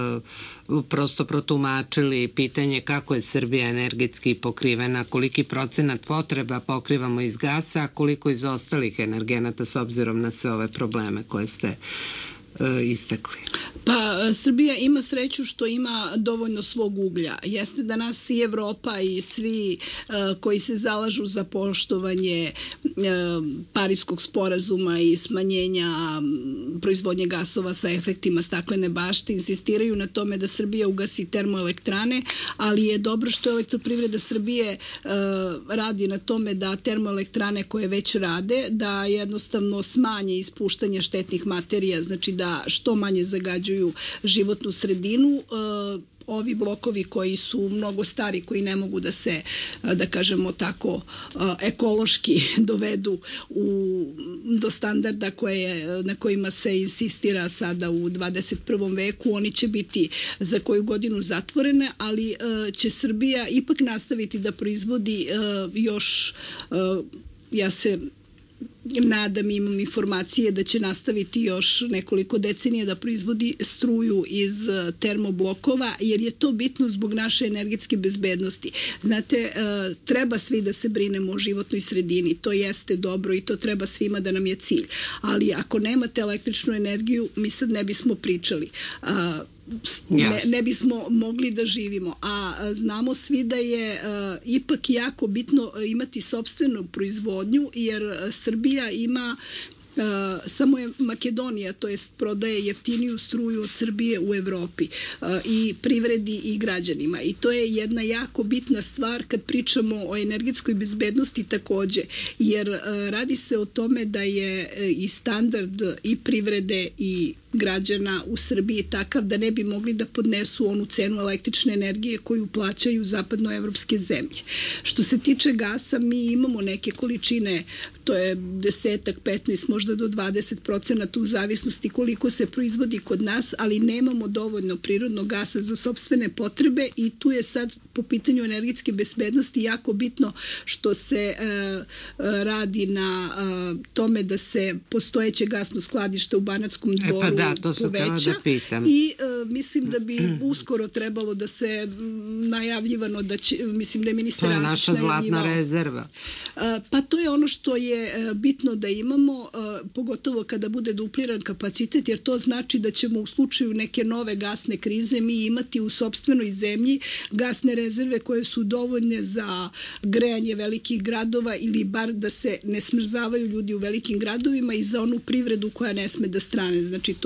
prosto protumačili pitanje kako je Srbija energetski pokrivena, koliki procenat potreba pokrivamo iz gasa, a koliko iz ostalih energenata s obzirom na sve ove probleme koje ste istakli? Pa Srbija ima sreću što ima dovoljno svog uglja. Jeste da nas i Evropa i svi uh, koji se zalažu za poštovanje uh, Pariskog sporazuma i smanjenja um, proizvodnje gasova sa efektima staklene bašte insistiraju na tome da Srbija ugasi termoelektrane, ali je dobro što Elektroprivreda Srbije uh, radi na tome da termoelektrane koje već rade, da jednostavno smanje ispuštanje štetnih materija, znači da što manje zagađuju životnu sredinu. Ovi blokovi koji su mnogo stari, koji ne mogu da se, da kažemo tako, ekološki dovedu u, do standarda koje, na kojima se insistira sada u dvadeset prvom veku, oni će biti za koju godinu zatvorene, ali će Srbija ipak nastaviti da proizvodi još, ja se nadam, imam informacije da će nastaviti još nekoliko decenija da proizvodi struju iz termoblokova, jer je to bitno zbog naše energetske bezbednosti. Znate, treba svi da se brinemo o životnoj sredini, to jeste dobro i to treba svima da nam je cilj. Ali ako nemate električnu energiju, mi sad ne bismo pričali. Ne, ne bismo mogli da živimo, a znamo svi da je a, ipak jako bitno imati sopstvenu proizvodnju, jer Srbija ima Uh, samo je Makedonija, to jest prodaje jeftiniju struju od Srbije u Evropi uh, i privredi i građanima, i to je jedna jako bitna stvar kad pričamo o energetskoj bezbednosti takođe, jer uh, radi se o tome da je uh, i standard i privrede i građana u Srbiji takav da ne bi mogli da podnesu onu cenu električne energije koju plaćaju zapadnoevropske zemlje. Što se tiče gasa, mi imamo neke količine, to je desetak, petnaest, možda do dvadeset procenata u zavisnosti koliko se proizvodi kod nas, ali nemamo dovoljno prirodnog gasa za sopstvene potrebe i tu je sad po pitanju energetske bezbednosti jako bitno što se uh, radi na uh, tome da se postojeće gasno skladište u Banatskom Dvoru e pa da, to poveća da pitam. I uh, mislim da bi uskoro trebalo da se najavljivano da će, mislim da je ministar Antić najavljivao. To je naša zlatna rezerva. Uh, pa to je ono što je uh, bitno da imamo, uh, pogotovo kada bude dupliran kapacitet, jer to znači da ćemo u slučaju neke nove gasne krize mi imati u sopstvenoj zemlji gasne rezerve koje su dovoljne za grejanje velikih gradova ili bar da se ne smrzavaju ljudi u velikim gradovima i za onu privredu koja ne sme da strane. Znači to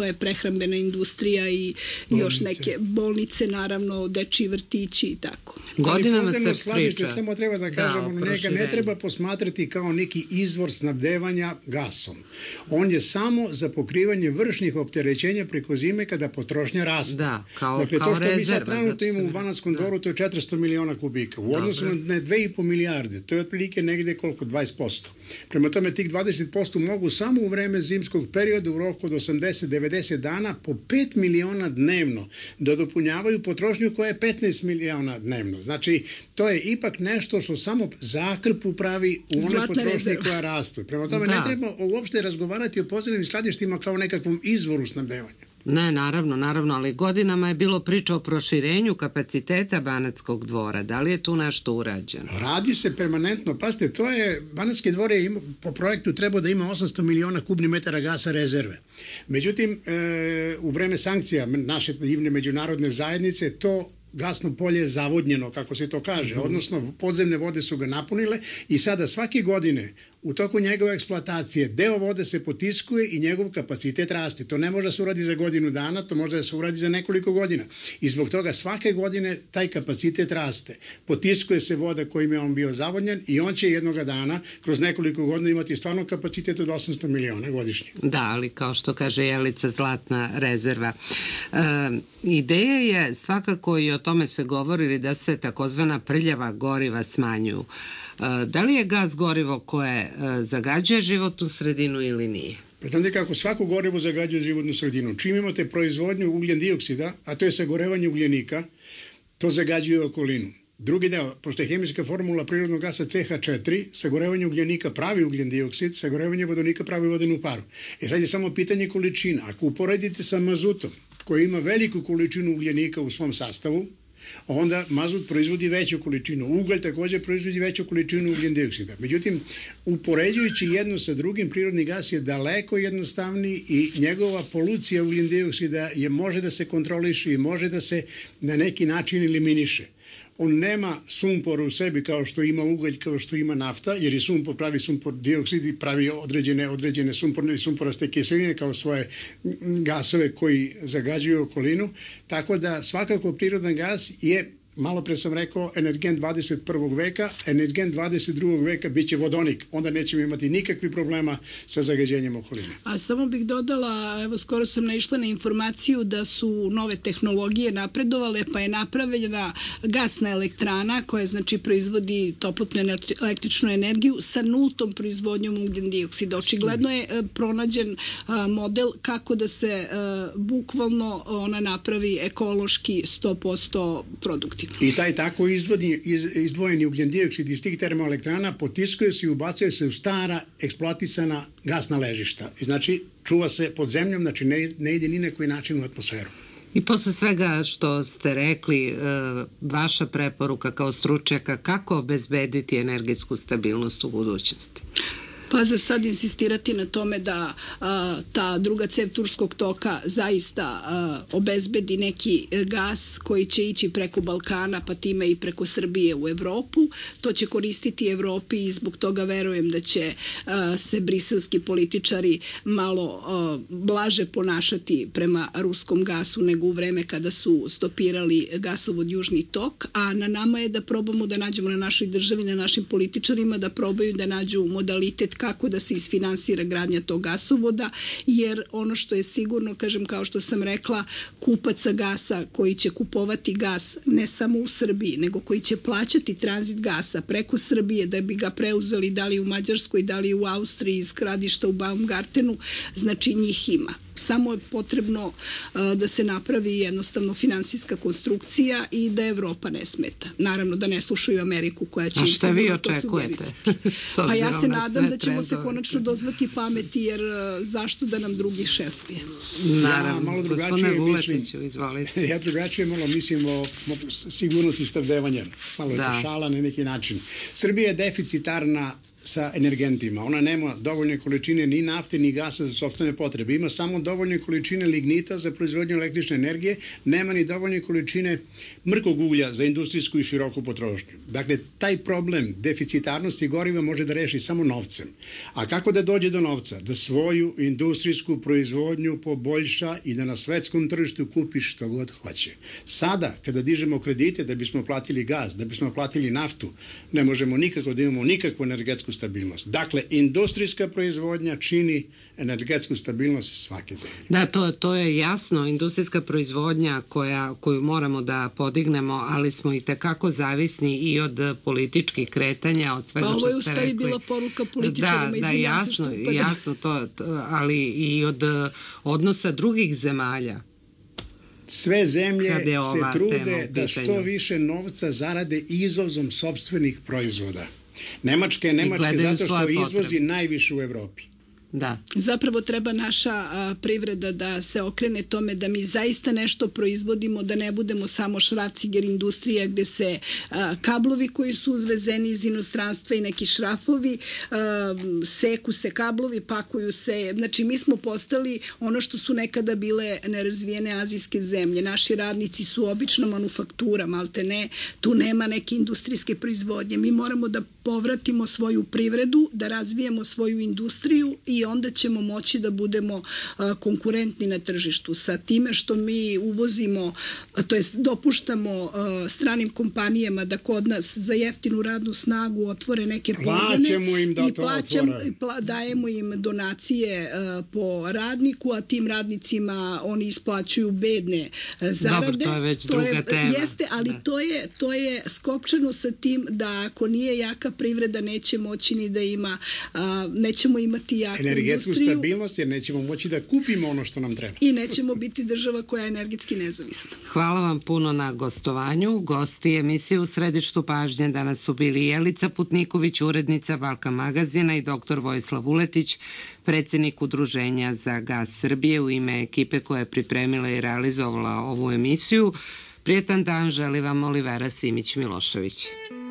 to je prehrambena industrija i bolnice. Još neke bolnice, naravno, dečiji vrtići i tako. Godinama se priča. Samo treba da kažemo, da, njega ne treba posmatrati kao neki izvor snabdevanja gasom. On je samo za pokrivanje vršnih opterećenja preko zime kada potrošnja raste. Da, kao, dakle, kao rezerva. Dakle, to što mi sad trenutno imamo u Banatskom Dvoru, to je četiristo miliona kubika. U odnosu na dve i po milijarde, to je otprilike negde koliko, dvadeset posto. Prema tome, tih dvadeset posto mogu samo u vreme zimskog perioda u roku od osamdeset do devedeset dana po pet miliona dnevno da dopunjavaju potrošnju koja je petnaest miliona dnevno. Znači, to je ipak nešto što samo zakrpu pravi u one potrošnje koja raste. Prema tome, da. Ne treba uopšte razgovarati o podzemnim skladištima kao nekakvom izvoru snabdevanja. Ne, naravno, naravno, ali godinama je bilo priča o proširenju kapaciteta Banatskog dvora. Da li je tu nešto urađeno? Radi se permanentno. Pazite, to je, Banatski dvor je ima, po projektu trebao da ima osamsto miliona kubnih metara gasa rezerve. Međutim, e, u vreme sankcija naše divne međunarodne zajednice to gasno polje je zavodnjeno, kako se to kaže, odnosno podzemne vode su ga napunile i sada svake godine u toku njegove eksploatacije deo vode se potiskuje i njegov kapacitet raste. To ne može da se uradi za godinu dana, to može da se uradi za nekoliko godina. I zbog toga svake godine taj kapacitet raste. Potiskuje se voda kojim je on bio zavodnjen i on će jednoga dana kroz nekoliko godina imati stvarno kapacitet od osamsto miliona godišnje. Da, ali kao što kaže Jelica, zlatna rezerva. E, ideja je svakako i o tome se govorili da se takozvana prljava goriva smanjuju. Da li je gas gorivo koje zagađuje životnu sredinu ili nije? Prethodno kako svako gorivo zagađuje životnu sredinu. Čim imate proizvodnju ugljen dioksida, a to je sagorevanje ugljenika, to zagađuje okolinu. Drugi deo, pošto je hemijska formula prirodnog gasa C H četiri, sagorevanje ugljenika pravi ugljen dioksid, sagorevanje vodonika pravi vodenu paru. E sad je samo pitanje količina. Ako uporedite sa mazutom, koji ima veliku količinu ugljenika u svom sastavu, onda mazut proizvodi veću količinu. Ugalj također proizvodi veću količinu ugljen dioksida. Međutim, upoređujući jedno sa drugim, prirodni gas je daleko jednostavniji i njegova polucija ugljen dioksida je može da se kontroliše i može da se na neki način eliminiše. On nema sumpora u sebi kao što ima ugalj, kao što ima nafta, jer je sumpor pravi sumpor dioksid i pravi određene, određene sumporne i sumporaste kiseline kao svoje gasove koji zagađuju okolinu. Tako da svakako prirodan gas je, malo pre sam rekao, energent dvadeset prvog veka, energent dvadeset drugog veka bit će vodonik. Onda nećemo imati nikakvi problema sa zagađenjem okoline. A samo bih dodala, evo skoro sam naišla na informaciju da su nove tehnologije napredovale, pa je napravljena gasna elektrana koja znači proizvodi toplotnu električnu energiju sa nultom proizvodnjom ugljen dioksida. Očigledno je pronađen model kako da se bukvalno ona napravi ekološki sto posto produktivno. I taj tako izvodni, iz, izdvojeni ugljen dioksid iz tih termoelektrana potiskuje se i ubacuje se u stara eksploatisana gasna ležišta. Znači, čuva se pod zemljom, znači ne, ne ide ni na koji način u atmosferu. I posle svega što ste rekli, vaša preporuka kao stručnjaka, kako obezbediti energetsku stabilnost u budućnosti? Pa za sad insistirati na tome da a, ta druga cev Turskog toka zaista a, obezbedi neki gas koji će ići preko Balkana, pa time i preko Srbije u Evropu. To će koristiti Evropi i zbog toga verujem da će a, se briselski političari malo a, blaže ponašati prema ruskom gasu nego u vreme kada su stopirali gasovod Južni tok, a na nama je da probamo da nađemo na našoj državi, na našim političarima, da probaju da nađu modalitet kako da se isfinansira gradnja tog gasovoda, jer ono što je sigurno, kažem, kao što sam rekla, kupaca gasa koji će kupovati gas ne samo u Srbiji, nego koji će plaćati tranzit gasa preko Srbije da bi ga preuzeli da li u Mađarskoj, da li u Austriji iz skladišta u Baumgartenu, znači njih ima. Samo je potrebno uh, da se napravi jednostavno finansijska konstrukcija i da Evropa ne smeta. Naravno da ne slušaju Ameriku koja će... A šta vi očekujete? A ja se nadam da ćemo se konačno dozvati pameti, jer uh, zašto da nam drugi šefuje? Naravno, ja malo drugačije mislim, izvolite. Ja drugačije malo mislim o sigurnosti snabdevanja. Malo je to šala na neki način. Srbija je deficitarna sa energentima. Ona nema dovoljne količine ni nafte ni gasa za sopstvene potrebe. Ima samo dovoljne količine lignita za proizvodnju električne energije, nema ni dovoljne količine mrkog uglja za industrijsku i široku potrošnju. Dakle, taj problem deficitarnosti goriva može da reši samo novcem. A kako da dođe do novca? Da svoju industrijsku proizvodnju poboljša i da na svetskom tržištu kupi što god hoće. Sada, kada dižemo kredite da bismo platili gaz, da bismo platili naftu, ne možemo nikako da imamo nikakvu energetsku stabilnost. Dakle, industrijska proizvodnja čini energetsku stabilnost svake zemlje. Da, to, to je jasno. Industrijska proizvodnja koja, koju moramo da podignemo, ali smo i tekako zavisni i od političkih kretanja, od svega što ste rekli. Pa ovo je u stvari bila poruka političarima. Da, da, jasno, jasno to, ali i od odnosa drugih zemalja. Sve zemlje se trude da što više novca zarade izvozom sopstvenih proizvoda. Nemačka je Nemačka zato što izvozi najviše u Evropi. Da. Zapravo treba naša a, privreda da se okrene tome da mi zaista nešto proizvodimo, da ne budemo samo šraciger industrija gde se a, kablovi koji su uzvezeni iz inostranstva i neki šrafovi, a, seku se kablovi, pakuju se. Znači mi smo postali ono što su nekada bile nerazvijene azijske zemlje. Naši radnici su obična manufaktura, malte ne, tu nema neke industrijske proizvodnje. Mi moramo da povratimo svoju privredu, da razvijemo svoju industriju i onda ćemo moći da budemo a, konkurentni na tržištu. Sa time što mi uvozimo, to jest dopuštamo a, stranim kompanijama da kod nas za jeftinu radnu snagu otvore neke pogone im da i plaćamo, pla, dajemo im donacije a, po radniku, a tim radnicima oni isplaćuju bedne a, zarade. Dobro, to je već to druga je, tema. Jeste, ali da. to, je, to je skopčano sa tim da ako nije jaka privreda neće moći ni da ima, a, nećemo imati jaku energetsku stabilnost jer nećemo moći da kupimo ono što nam treba. I nećemo biti država koja je energetski nezavisna. Hvala vam puno na gostovanju. Gosti emisije U središtu pažnje danas su bili Jelica Putniković, urednica Balkan magazina i doktor Vojislav Vuletić, predsjednik Udruženja za gas Srbije. U ime ekipe koja je pripremila i realizovala ovu emisiju, prijetan dan želi vam Olivera Simić-Milošević.